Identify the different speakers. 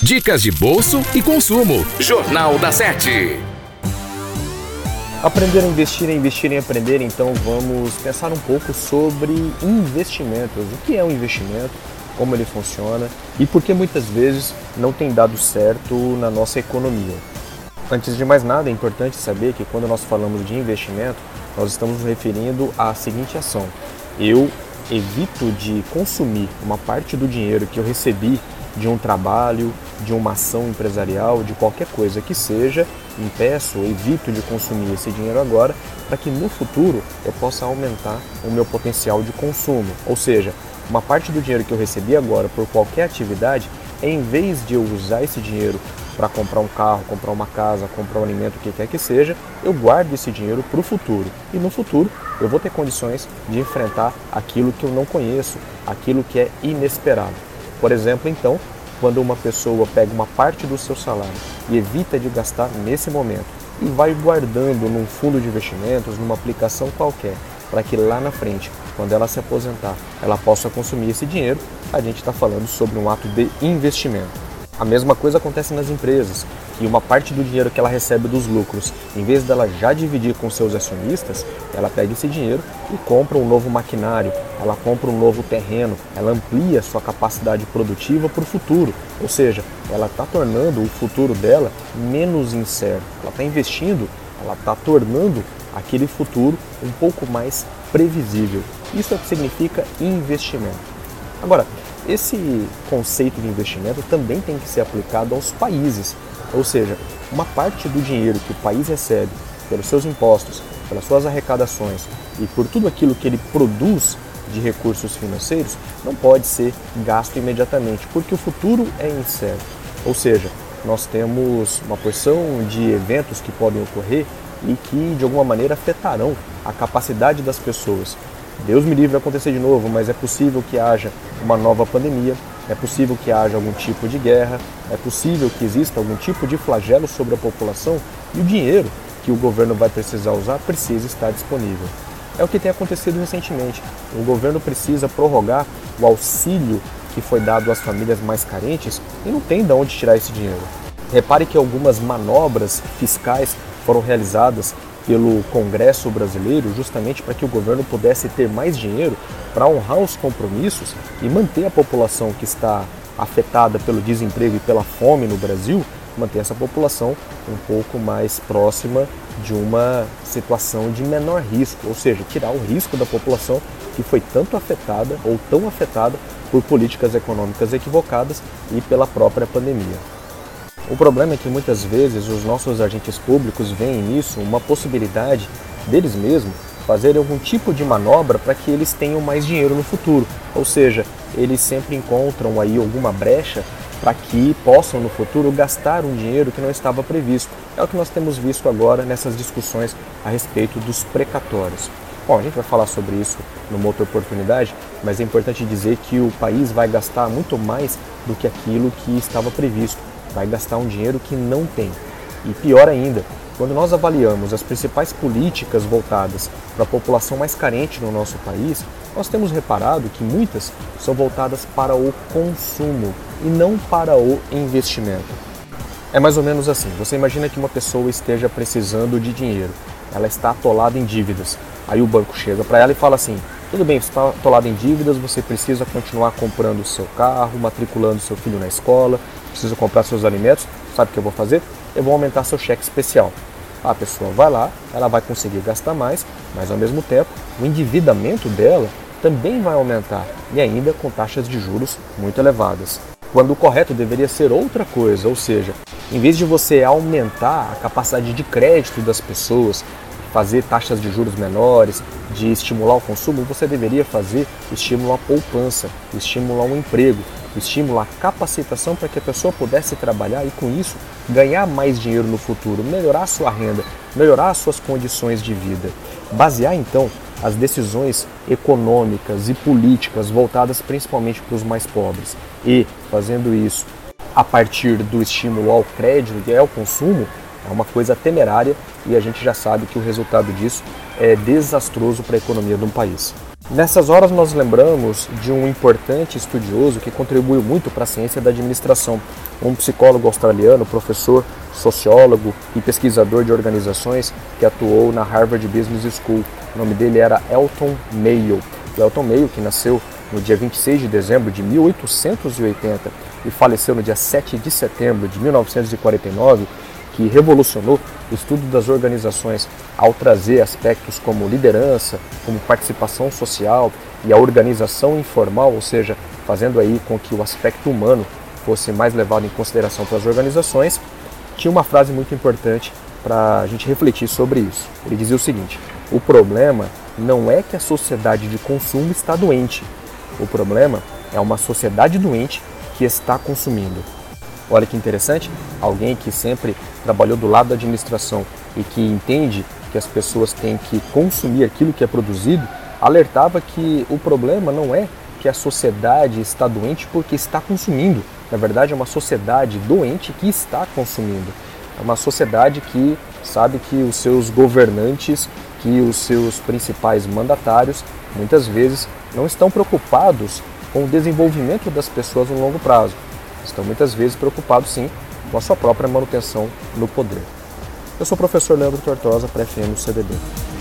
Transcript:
Speaker 1: Dicas de bolso e consumo. Jornal da 7.
Speaker 2: Aprender a investir em aprender, então vamos pensar um pouco sobre investimentos. O que é um investimento, como ele funciona e por que muitas vezes não tem dado certo na nossa economia. Antes de mais nada, é importante saber que quando nós falamos de investimento, nós estamos nos referindo à seguinte ação. Eu evito de consumir uma parte do dinheiro que eu recebi de um trabalho, de uma ação empresarial, de qualquer coisa que seja, evito de consumir esse dinheiro agora, para que no futuro eu possa aumentar o meu potencial de consumo. Ou seja, uma parte do dinheiro que eu recebi agora por qualquer atividade, em vez de eu usar esse dinheiro para comprar um carro, comprar uma casa, comprar um alimento, o que quer que seja, eu guardo esse dinheiro para o futuro. E no futuro eu vou ter condições de enfrentar aquilo que eu não conheço, aquilo que é inesperado. Por exemplo, então, quando uma pessoa pega uma parte do seu salário e evita de gastar nesse momento e vai guardando num fundo de investimentos, numa aplicação qualquer, para que lá na frente, quando ela se aposentar, ela possa consumir esse dinheiro, a gente está falando sobre um ato de investimento. A mesma coisa acontece nas empresas, que uma parte do dinheiro que ela recebe dos lucros, em vez dela já dividir com seus acionistas, ela pega esse dinheiro e compra um novo maquinário, ela compra um novo terreno, ela amplia sua capacidade produtiva para o futuro, ou seja, ela está tornando o futuro dela menos incerto, ela está investindo, ela está tornando aquele futuro um pouco mais previsível. Isso é o que significa investimento. Agora, esse conceito de investimento também tem que ser aplicado aos países, ou seja, uma parte do dinheiro que o país recebe pelos seus impostos, pelas suas arrecadações e por tudo aquilo que ele produz de recursos financeiros não pode ser gasto imediatamente, porque o futuro é incerto. Ou seja, nós temos uma porção de eventos que podem ocorrer e que de alguma maneira afetarão a capacidade das pessoas. Deus me livre de acontecer de novo, mas é possível que haja uma nova pandemia, é possível que haja algum tipo de guerra, é possível que exista algum tipo de flagelo sobre a população e o dinheiro que o governo vai precisar usar precisa estar disponível. É o que tem acontecido recentemente. O governo precisa prorrogar o auxílio que foi dado às famílias mais carentes e não tem de onde tirar esse dinheiro. Repare que algumas manobras fiscais foram realizadas pelo Congresso brasileiro justamente para que o governo pudesse ter mais dinheiro para honrar os compromissos e manter a população que está afetada pelo desemprego e pela fome no Brasil, manter essa população um pouco mais próxima de uma situação de menor risco, ou seja, tirar o risco da população que foi tanto afetada ou tão afetada por políticas econômicas equivocadas e pela própria pandemia. O problema é que muitas vezes os nossos agentes públicos veem nisso uma possibilidade deles mesmos fazerem algum tipo de manobra para que eles tenham mais dinheiro no futuro. Ou seja, eles sempre encontram aí alguma brecha para que possam no futuro gastar um dinheiro que não estava previsto. É o que nós temos visto agora nessas discussões a respeito dos precatórios. Bom, a gente vai falar sobre isso numa outra oportunidade, mas é importante dizer que o país vai gastar muito mais do que aquilo que estava previsto. Vai gastar um dinheiro que não tem. E pior ainda, quando nós avaliamos as principais políticas voltadas para a população mais carente no nosso país, nós temos reparado que muitas são voltadas para o consumo e não para o investimento. É mais ou menos assim, você imagina que uma pessoa esteja precisando de dinheiro, ela está atolada em dívidas, aí o banco chega para ela e fala assim: tudo bem, você está atolado em dívidas, você precisa continuar comprando o seu carro, matriculando seu filho na escola, precisa comprar seus alimentos, sabe o que eu vou fazer? Eu vou aumentar seu cheque especial. A pessoa vai lá, ela vai conseguir gastar mais, mas ao mesmo tempo o endividamento dela também vai aumentar e ainda com taxas de juros muito elevadas. Quando o correto deveria ser outra coisa, ou seja, em vez de você aumentar a capacidade de crédito das pessoas, fazer taxas de juros menores, de estimular o consumo, você deveria fazer estímulo à poupança, estímulo ao emprego, estímulo à capacitação para que a pessoa pudesse trabalhar e com isso ganhar mais dinheiro no futuro, melhorar a sua renda, melhorar as suas condições de vida. Basear então as decisões econômicas e políticas voltadas principalmente para os mais pobres e fazendo isso a partir do estímulo ao crédito e ao consumo, é uma coisa temerária e a gente já sabe que o resultado disso é desastroso para a economia de um país. Nessas horas nós lembramos de um importante estudioso que contribuiu muito para a ciência da administração, um psicólogo australiano, professor, sociólogo e pesquisador de organizações que atuou na Harvard Business School. O nome dele era Elton Mayo. O Elton Mayo, que nasceu no dia 26 de dezembro de 1880 e faleceu no dia 7 de setembro de 1949, que revolucionou o estudo das organizações ao trazer aspectos como liderança, como participação social e a organização informal, ou seja, fazendo aí com que o aspecto humano fosse mais levado em consideração para as organizações, tinha uma frase muito importante para a gente refletir sobre isso. Ele dizia o seguinte: o problema não é que a sociedade de consumo está doente, o problema é uma sociedade doente que está consumindo. Olha que interessante, alguém que sempre trabalhou do lado da administração e que entende que as pessoas têm que consumir aquilo que é produzido, alertava que o problema não é que a sociedade está doente porque está consumindo. Na verdade, é uma sociedade doente que está consumindo. É uma sociedade que sabe que os seus governantes, que os seus principais mandatários, muitas vezes não estão preocupados com o desenvolvimento das pessoas no longo prazo. Estão muitas vezes preocupados, sim, com a sua própria manutenção no poder. Eu sou o professor Leandro Tortosa para FM CDB.